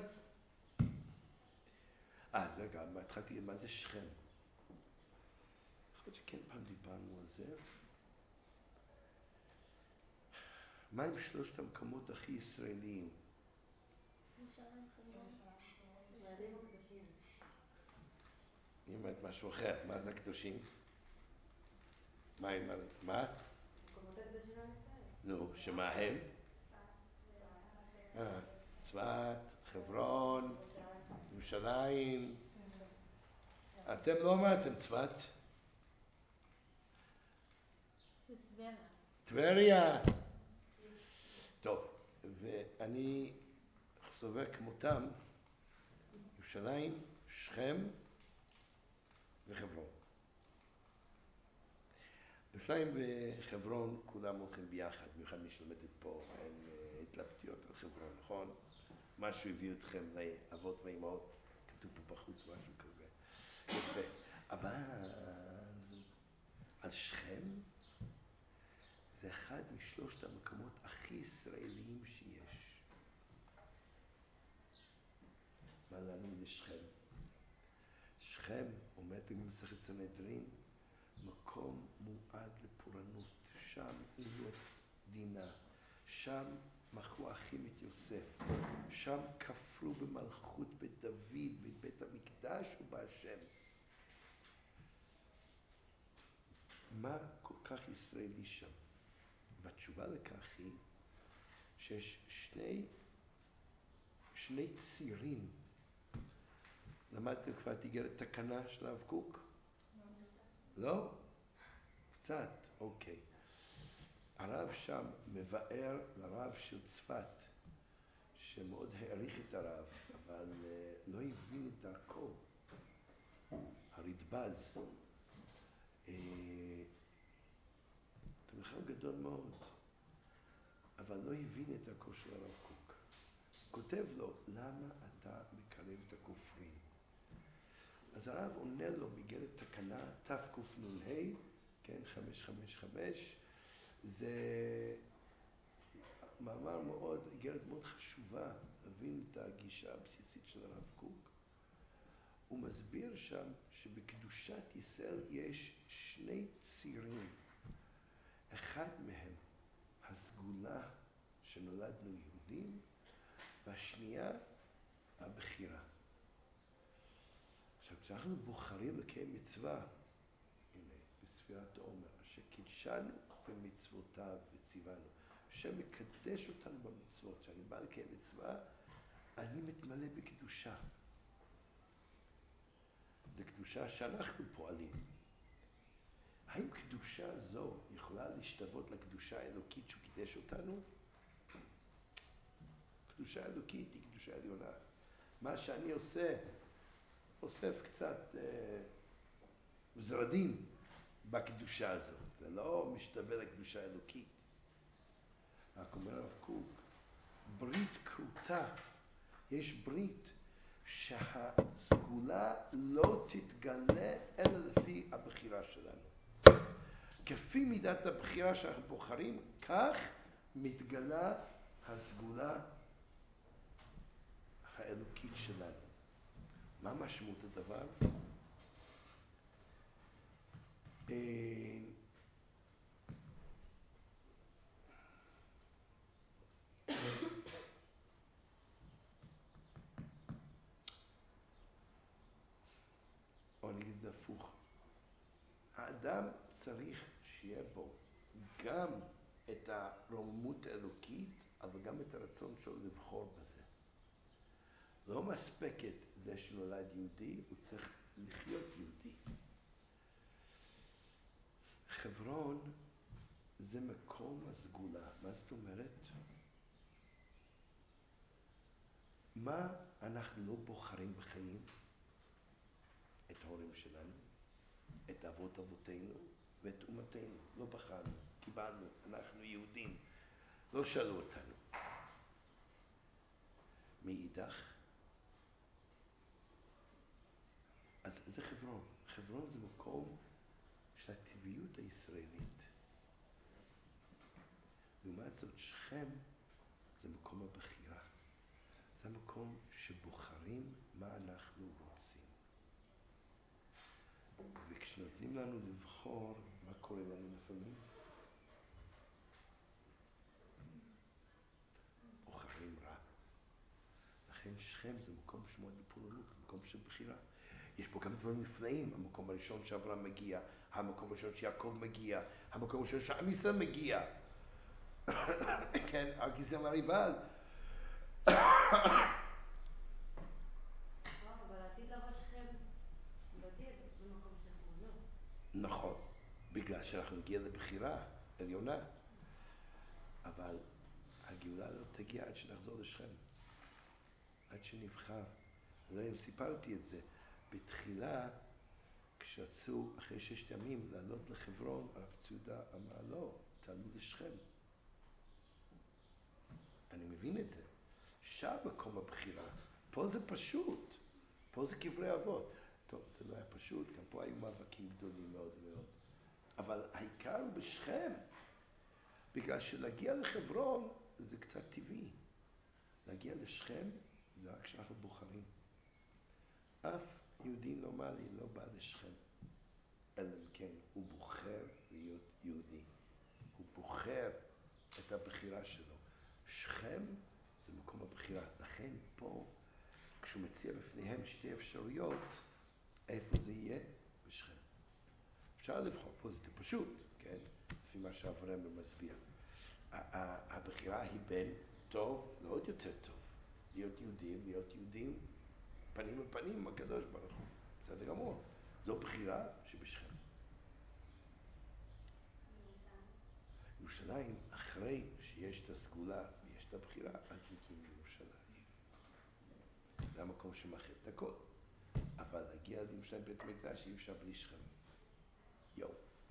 אז רגע, התחלתי, מה זה שכם? יכול להיות שכן פעם דיברנו על זה. מה עם שלושת המקומות הכי ישראליים? ירושלים, חברון. ישראלים הקדושים. היא אומרת משהו אחר. מה זה הקדושים? מה? מקומות הקדושים עם ישראל. נו, שמה הם? צפת, חברון, ירושלים. אתם לא אמרתם צפת? טבריה. טוב, ואני סובר כמותם ירושלים, שכם וחברון. ירושלים וחברון כולם הולכים ביחד, במיוחד מי שלומדת פה, אין התלבטויות על חברון, נכון? משהו הביא אתכם לאבות ואימהות, כתוב פה בחוץ משהו כזה. יפה. אבל על שכם זה אחד משלושת המקומות הכי ישראליים שיש. מה לנו לשכם? שכם, אומרת במסכת סנהדרין, מקום מועד לפורענות, שם עילות דינה, שם מכרו אחים את יוסף, שם כפרו במלכות בית דוד, בבית המקדש ובהשם. מה כל כך ישראלי שם? והתשובה לכך היא שיש שני צירים. למדתם כבר תיגרת תקנה של הרב קוק? לא? קצת, אוקיי. הרב שם מבאר לרב של צפת, שמאוד העריך את הרב, אבל לא הבין את דרכו. הרדב"ז. תמיכה גדול מאוד, אבל לא הבין את דרכו של הרב קוק. כותב לו, למה אתה מקרב את הכופרים? אז הרב עונה לו בגלל תקנה תקנ"ה, כן, 555, זה מאמר מאוד, איגרת מאוד חשובה, להבין את הגישה הבסיסית של הרב קוק. הוא מסביר שם שבקדושת ישראל יש שני צירים. אחד מהם, הסגולה שנולדנו יהודים, והשנייה, הבחירה. עכשיו, כשאנחנו בוחרים לקיים מצווה, הנה, בספירת העומר, אשר קידשנו במצוותיו וציוונו, השם מקדש אותנו במצוות. כשאני בא לקיים מצווה, אני מתמלא בקדושה. זו קדושה שאנחנו פועלים. האם קדושה זו יכולה להשתוות לקדושה האלוקית שהוא קידש אותנו? קדושה אלוקית היא קדושה עליונה. מה שאני עושה, אוסף קצת זרדים בקדושה הזאת. זה לא משתווה לקדושה האלוקית. רק אומר הרב קוק, ברית כרותה, יש ברית שהסגולה לא תתגלה אלא לפי הבחירה שלנו. כפי מידת הבחירה שאנחנו בוחרים, כך מתגלה הסגולה האלוקית שלנו. מה משמעות הדבר? או נגיד את זה הפוך. האדם צריך שיהיה בו גם את הרוממות האלוקית, אבל גם את הרצון שלו לבחור בזה. לא מספקת זה שנולד יהודי, הוא צריך לחיות יהודי. חברון זה מקום הסגולה. מה זאת אומרת? מה אנחנו לא בוחרים בחיים? את ההורים שלנו, את אבות אבותינו ואת אומתנו. לא בחרנו, קיבלנו, אנחנו יהודים. לא שאלו אותנו. מאידך, אז זה חברון. חברון זה מקום של הטבעיות הישראלית. לעומת זאת, שכם זה מקום הבחירה. זה מקום שבוחרים מה אנחנו רוצים. וכשנותנים לנו לבחור, מה קורה לנו לפעמים? בוחרים רע. לכן שכם זה מקום שמועד לפורענות, מקום של בחירה. יש פה גם דברים נפלאים. המקום הראשון שאברהם מגיע, המקום הראשון שיעקב מגיע, המקום הראשון שעם ישראל מגיע. כן, הגיסם הריבל. אבל העתיד לבוא שכם לא תהיה במקום של חברון, לא? נכון, בגלל שאנחנו נגיע לבחירה. עליונה. אבל הגאולה לא תגיע עד שנחזור לשכם. עד שנבחר. לא יודע אם סיפרתי את זה. בתחילה, כשרצו אחרי 6 ימים לעלות לחברון, הרב צודה אמר לא, תעלו לשכם. אני מבין את זה. שם מקום הבחירה. פה זה פשוט. פה זה קברי אבות. טוב, זה לא היה פשוט, גם פה היו מאבקים גדולים מאוד מאוד. אבל העיקר הוא בשכם. בגלל שלהגיע לחברון זה קצת טבעי. להגיע לשכם זה רק כשאנחנו בוחרים. אף יהודי נורמלי לא בא לשכם. אלא כן, הוא בוחר להיות יהודי. הוא בוחר את הבחירה שלו. שכם זה מקום הבחירה. לכן פה, כשהוא מציע בפניהם 2 אפשרויות, איפה זה יהיה? בשכם. אפשר לבחור פה, זה פשוט, כן? לפי מה שאברהם מסביר. הבחירה היא בין טוב לעוד יותר טוב. להיות יהודים פנים ופנים עם הקדוש ברוך הוא. בסדר גמור. זו בחירה שבשכם. ירושלים, אחרי שיש את הסגולה ויש את הבחירה, אז הגיעים לירושלים. זה המקום שמאחד את הכל. אבל להגיע לירושלים בית המקדש אי אפשר בלי שכם. יו.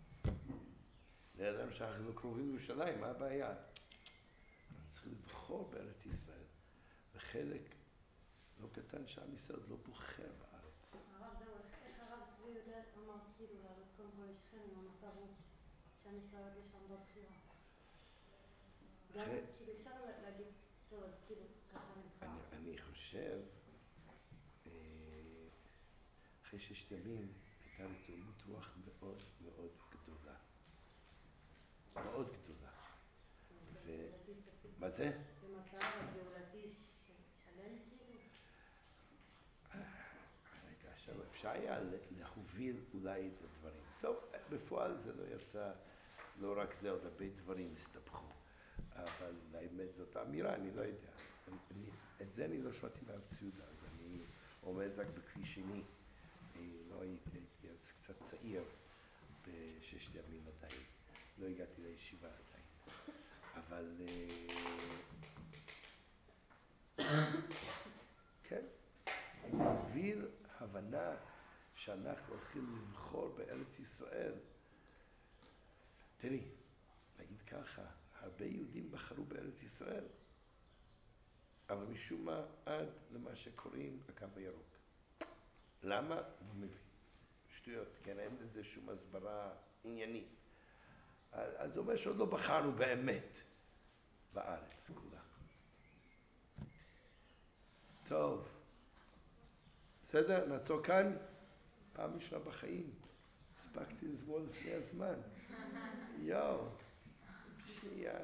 לאדם שאנחנו לא קרובים לירושלים, מה הבעיה? אנחנו צריכים לבחור בארץ ישראל. וחלק לא קטן שעם ישראל לא בוחר בארץ. הרב, זהו, איך הרב צבי יודע, אמר כאילו לעלות קודם כל לשכם עם המצב הוא שעם ישראל עוד לשם בבחירה. גם כאילו אפשר להגיד, טוב, אז כאילו ככה נבחר. אני חושב, אחרי 6 ימים הייתה לי תאומות רוח מאוד מאוד גדולה. מאוד גדולה. מה זה? במצב הגאולתי שלם כאילו? עכשיו אפשר היה להוביל אולי את הדברים. טוב, בפועל זה לא יצא, לא רק זה, עוד הרבה דברים הסתבכו. אבל האמת זאת האמירה, אני לא יודע. את זה אני לא שמעתי מהרב ציודה, אז אני עומד רק בכלי שני. לא הייתי אז קצת צעיר ב6 ימים עדיין. לא הגעתי לישיבה עדיין. אבל כן, מוביל הבנה שאנחנו הולכים לבחור בארץ ישראל. תראי, נגיד ככה, הרבה יהודים בחרו בארץ ישראל, אבל משום מה עד למה שקוראים הקו הירוק. למה? לא מבין. שטויות, כן, אין לזה שום הסברה עניינית. אז זה אומר שעוד לא בחרנו באמת בארץ כולה. טוב, בסדר? נעצור כאן. פעם ראשונה בחיים. הספקתי לסבור לפני הזמן. יואו, שנייה.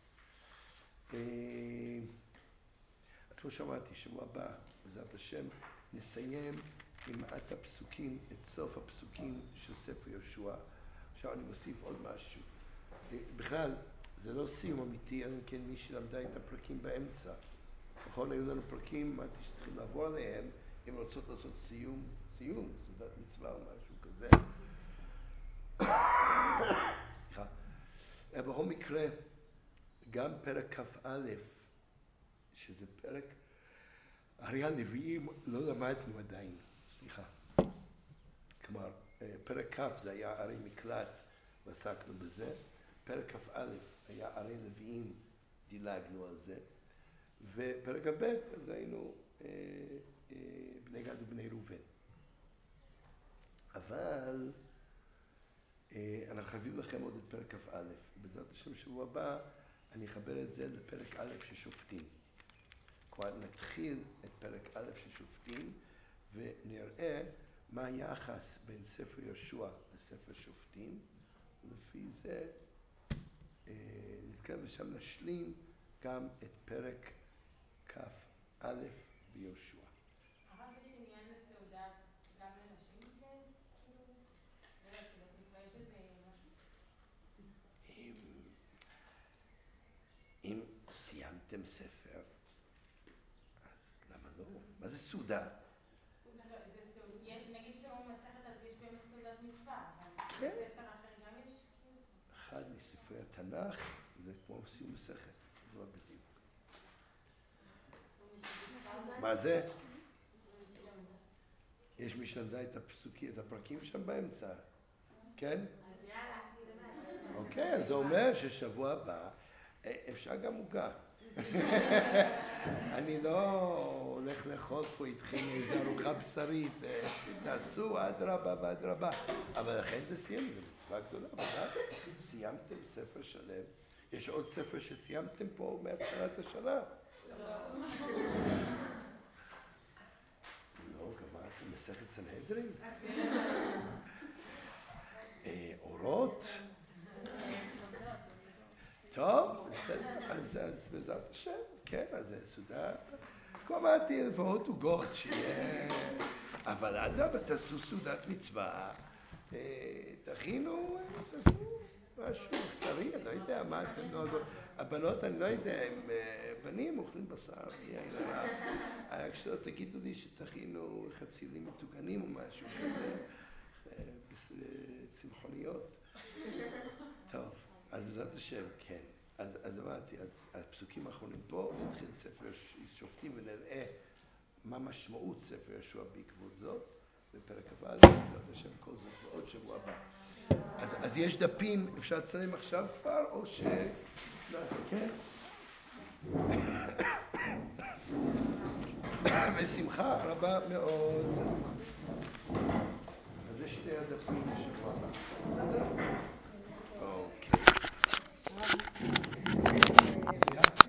אז כמו שאמרתי, שבוע הבא, בעזרת השם, נסיים עם מעט הפסוקים, את סוף הפסוקים של ספר יהושע. עכשיו אני מוסיף עוד משהו. בכלל, זה לא סיום אמיתי, אלא כן מי שלמדה את הפרקים באמצע. נכון, היו לנו פרקים, אמרתי שצריכים לעבור עליהם, אם רוצות לעשות סיום, סעודת מצווה או משהו כזה. סליחה. בכל מקרה, גם פרק כ"א, שזה פרק, הרי הנביאים לא למדנו עדיין, סליחה. כלומר, פרק כ' זה היה ערי מקלט, ועסקנו בזה. פרק כ"א היה ערי לוויים, דילגנו על זה. ופרק ב' אז היינו בני גד ובני ראובן. אבל אנחנו חייבים לכם עוד את פרק כ"א. בעזרת השם שבוע הבא אני אחבר את זה לפרק א' של שופטים. כלומר נתחיל את פרק א' של שופטים ונראה מה היחס בין ספר יהושע לספר שופטים, ולפי זה נתקרב ושם נשלים גם את פרק כ"א ביהושע. הרב, יש עניין לסעודה גם לנשים, כאילו, לסעודת מצווה, יש לזה משהו? אם סיימתם ספר, אז למה לא? מה זה סעודה? לא, זה סעודה, נגיד שאתם מסכת אז יש באמת סעודת מצווה, אבל כן. בספר אחר גם יש כאילו סעודה? אחד מספרי בתנ"ך זה כמו סיום מסכת, זה לא בדיוק. מה זה? יש מי שלמדה את הפסוקים, את הפרקים שם באמצע, כן? אז יאללה. אוקיי, אז זה אומר ששבוע הבא אפשר גם עוגה. אני לא הולך לאכול פה איתכם איזו ארוחה בשרית, תעשו אדרבה ואדרבה. אבל לכן זה סיים, זו מצווה גדולה, ודאי, סיימתם ספר שלם. יש עוד ספר שסיימתם פה מהתחלת השנה. לא, גמרתם מסכת סנהדרין? אורות? טוב, אז בעזרת השם, כן, אז זה סעודה. כבר אמרתי, לפחות עוגות שיהיה, אבל אדרבה, תעשו סעודת מצווה, תכינו, תעשו משהו בשרי, אני לא יודע מה אתם נוהגות. הבנות, אני לא יודע, הם בנים אוכלים בשר, רק שלא תגידו לי שתכינו חצילים מטוגנים או משהו כזה, צמחוניות. טוב, אז בעזרת השם, כן. אז אמרתי, אז הפסוקים האחרונים פה, נתחיל ספר שופטים ונראה מה משמעות ספר ישוע בעקבות זאת, בפרק הבא, בעזרת השם, כל זאת ועוד שבוע הבא. אז יש דפים, אפשר לצלם עכשיו כבר, או ש... כן? בשמחה רבה מאוד. אז זה שתי הדפים שבוע הבא. בסדר? אוקיי.